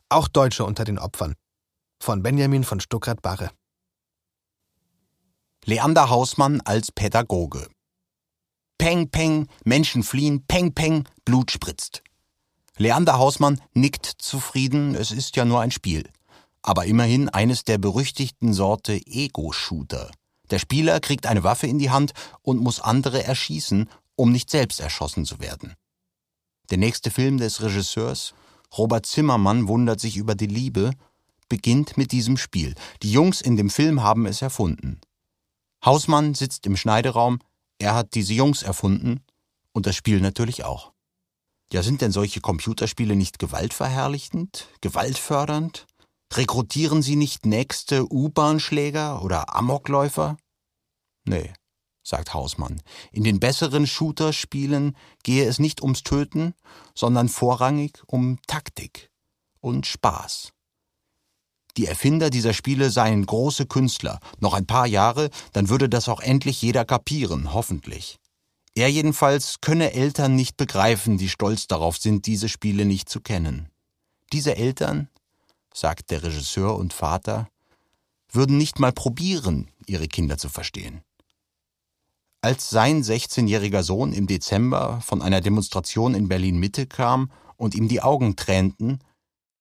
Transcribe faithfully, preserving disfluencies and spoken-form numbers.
Auch Deutsche unter den Opfern. Von Benjamin von Stuckrad-Barre. Leander Hausmann als Pädagoge. Peng, peng, Menschen fliehen, peng, peng, Blut spritzt. Leander Hausmann nickt zufrieden, es ist ja nur ein Spiel. Aber immerhin eines der berüchtigten Sorte Ego-Shooter. Der Spieler kriegt eine Waffe in die Hand und muss andere erschießen, um nicht selbst erschossen zu werden. Der nächste Film des Regisseurs, Robert Zimmermann wundert sich über die Liebe, beginnt mit diesem Spiel. Die Jungs in dem Film haben es erfunden. Hausmann sitzt im Schneideraum, er hat diese Jungs erfunden und das Spiel natürlich auch. Ja, sind denn solche Computerspiele nicht gewaltverherrlichend, gewaltfördernd? Rekrutieren sie nicht nächste U-Bahn-Schläger oder Amokläufer? Nee, sagt Hausmann. In den besseren Shooter-Spielen gehe es nicht ums Töten, sondern vorrangig um Taktik und Spaß. Die Erfinder dieser Spiele seien große Künstler. Noch ein paar Jahre, dann würde das auch endlich jeder kapieren, hoffentlich. Er jedenfalls könne Eltern nicht begreifen, die stolz darauf sind, diese Spiele nicht zu kennen. Diese Eltern, sagt der Regisseur und Vater, würden nicht mal probieren, ihre Kinder zu verstehen. Als sein sechzehnjähriger Sohn im Dezember von einer Demonstration in Berlin-Mitte kam und ihm die Augen tränten,